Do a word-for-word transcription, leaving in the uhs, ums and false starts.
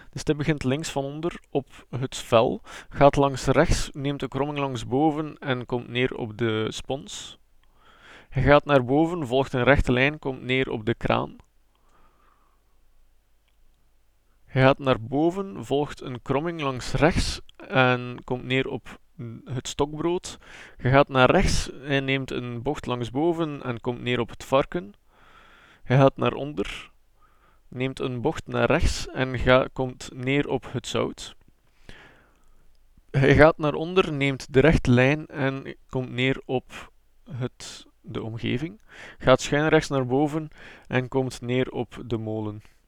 De stip begint links van onder op het vel, gaat langs rechts, neemt een kromming langs boven en komt neer op de spons. Hij gaat naar boven, volgt een rechte lijn, komt neer op de kraan. Hij gaat naar boven, volgt een kromming langs rechts en komt neer op het stokbrood. Hij gaat naar rechts en neemt een bocht langs boven en komt neer op het varken. Hij gaat naar onder, neemt een bocht naar rechts en ga, komt neer op het zout. Hij gaat naar onder, neemt de rechte lijn en komt neer op het, de omgeving. Gaat schuin rechts naar boven en komt neer op de molen.